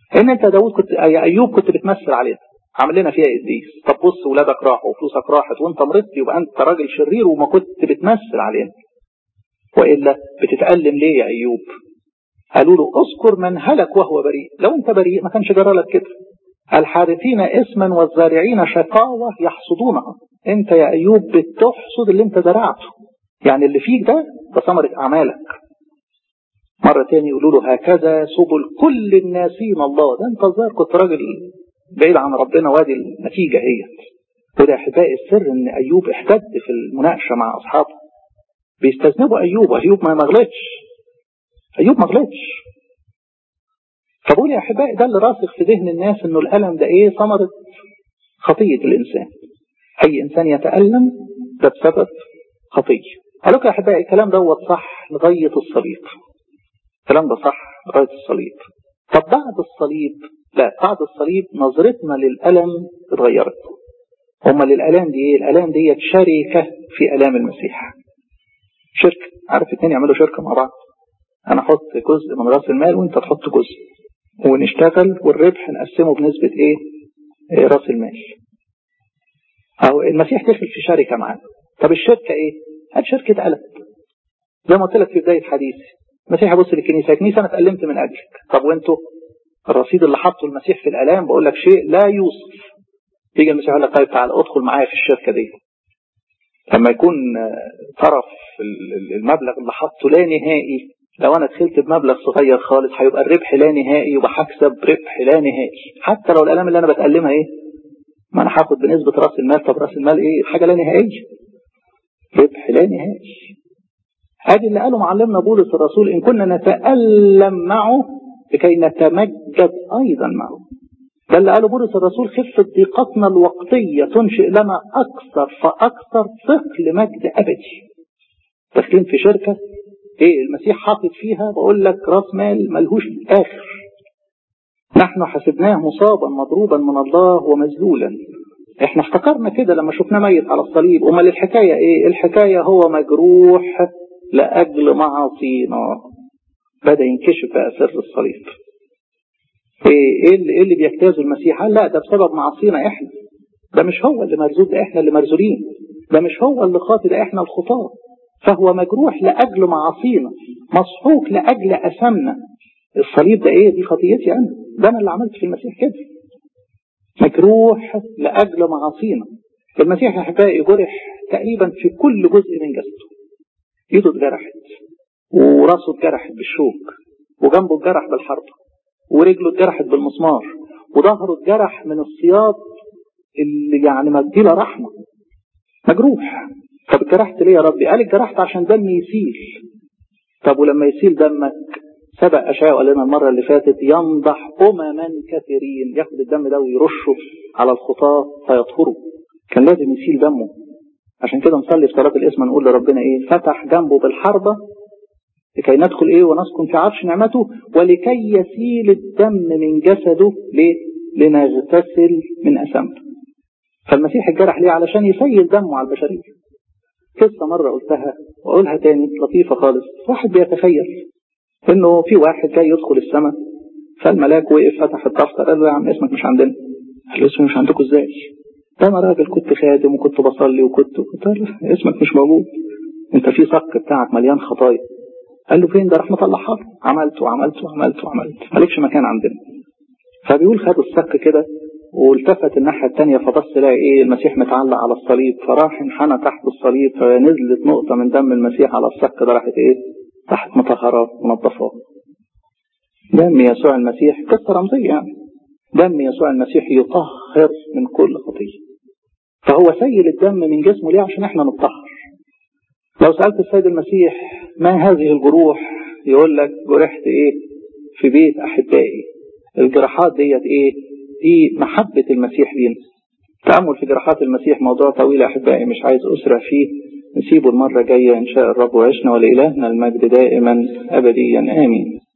ان انت يا داود كنت يا ايوب كنت بتمثل علينا، عامل لنا فيها قديس. طب بص ولادك راحوا وفلوسك راحت وانت مرضت، يبقى انت راجل شرير وما كنت بتمثل علينا. والا بتتألم ليه يا ايوب؟ قالوا له اذكر من هلك وهو بريء، لو انت بريء ما كانش جرى لك كده. الحارثين اسما والزارعين شقاوة يحصدونها. انت يا ايوب بتحصد اللي انت زرعته، يعني اللي فيك ده ده ثمرة اعمالك. مرة تاني يقولوا له هكذا سبل كل الناسين الله، ده انت الظاهر كنت راجل بعيد عن ربنا، وادي النتيجة هي. وده احبائي السر ان ايوب احتد في المناقشة مع اصحابه، بيستذنبوا ايوب، ايوب ما مغلطش، ايوب ما غلطش. فبقول يا احبائي ده اللي راسخ في ذهن الناس، انه الالم ده ايه؟ ثمرة خطية الانسان. اي انسان يتألم ده بسبب خطية. قال لكم يا احبائي الكلام ده صح لغاية الصليب، الكلام ده صح لغاية الصليب. طب بعد الصليب لا، بعد الصليب نظرتنا للألم اتغيرت. هما للألام دي ايه؟ الألام دي شركة في ألام المسيح، شركة. عارف اتنين يعملوا شركة مع بعض، انا احط جزء من راس المال وانت تحط جزء، ونشتغل والربح نقسمه بنسبة ايه؟ إيه راس المال. او المسيح دخل في شركة معانا. طب الشركة ايه؟ هات شركة ألم. زي ما قلت لك في بداية حديثي، المسيح يبص للكنيسة، كنيسة انا اتألمت من اجلك. طب وانتوا الرصيد اللي حطه المسيح في الالام، بقول لك شيء لا يوصف. يجي المسيح يقول لك طيب تعال ادخل معايا في الشركة دي. لما يكون طرف المبلغ اللي حطه لا نهائي، لو انا دخلت بمبلغ صغير خالص هيبقى الربح لا نهائي، يبقى هكسب ربح لا نهائي. حتى لو الالام اللي انا بتألمها ايه؟ ما انا هاخد بنسبة راس المال. طب راس المال ايه؟ حاجة لا نهائية، ربح لا نهائي. هذه اللي قاله معلمنا بولس الرسول، ان كنا نتألم معه لكي نتمجد ايضا معه. ده اللي قاله بولس الرسول، خفة ضيقتنا الوقتية تنشئ لنا اكثر فاكثر ثقل مجد ابدي. داخلين في شركة ايه المسيح حاطط فيها؟ بقول لك راس مال ملهوش اخر. نحن حسبناه مصابا مضروبا من الله ومذلولا. احنا افتكرنا كده لما شفناه ميت على الصليب. امال الحكاية ايه؟ الحكاية هو مجروح لاجل معاصينا. بدأ ينكشف بقى سر الصليب. ايه اللي, إيه اللي بيجتازه المسيح؟ لا ده بسبب معاصينا احنا. ده مش هو اللي مرزول، ده احنا اللي مرزولين. ده مش هو اللي خاطئ، ده احنا الخطاة. فهو مجروح لأجل معاصينا، مصحوك لأجل أثمنا. الصليب ده ايه؟ دي خطيتي انا، ده انا اللي عملت في المسيح كده. مجروح لأجل معاصينا. المسيح يا احبائي جرح تقريبا في كل جزء من جسده. ايده اتجرحت، وراسه اتجرحت بالشوك، وجنبه اتجرح بالحرب، ورجله اتجرحت بالمسمار، وظهره اتجرح من الصياط اللي يعني مديله رحمه. مجروح. طب اتجرحت ليه يا ربي؟ قال اتجرحت عشان دمي يسيل. طب ولما يسيل دمك، سبق أشعياء قال لنا المرة اللي فاتت ينضح أمما كثيرين، ياخد الدم ده ويرشه على الخطاة فيطهروا. كان لازم يسيل دمه. عشان كده نصلي في صلاة الاسم نقول لربنا ايه؟ فتح جنبه بالحربة لكي ندخل ايه ونسكن في عرش نعمته، ولكي يسيل الدم من جسده ليه؟ لنغتسل من أثامنا. فالمسيح الجرح ليه؟ علشان يسيل دمه على البشرية. قصة مرة قلتها وأقولها تاني لطيفة خالص. واحد بيتخيل إنه في واحد جاي يدخل السماء، فالملاك وقف فتح الدفتر قال له يا عم اسمك مش عندنا. قال له اسمي مش عندكم ازاي؟ ده أنا راجل كنت خادم وكنت بصلي وكنت كنت اسمك مش موجود، أنت في صك بتاعك مليان خطايا. قال له فين ده؟ راح مطلعها له. عملت وعملت وعملت وعملت مالكش مكان عندنا. فبيقول خد الصك كده والتفت الناحية التانية، فبص لقى ايه؟ المسيح متعلق على الصليب. فراح انحنى تحت الصليب، فنزلت نقطة من دم المسيح على الصك ده، راحت ايه؟ تحت مطهرة منظفة. دم يسوع المسيح قصة رمزية يعني. دم يسوع المسيح يطهر من كل خطية. فهو سيل الدم من جسمه ليه؟ عشان احنا نطهر. لو سألت السيد المسيح ما هذه الجروح، يقول لك جرحت ايه؟ في بيت احبائي. الجراحات ديت ايه؟ دي محبة المسيح لينا. تأمل في جراحات المسيح موضوع طويل أحبائي، مش عايز أسرع فيه، نسيبه المرة جاية إن شاء الرب وعشنا، ولإلهنا المجد دائما أبديا آمين.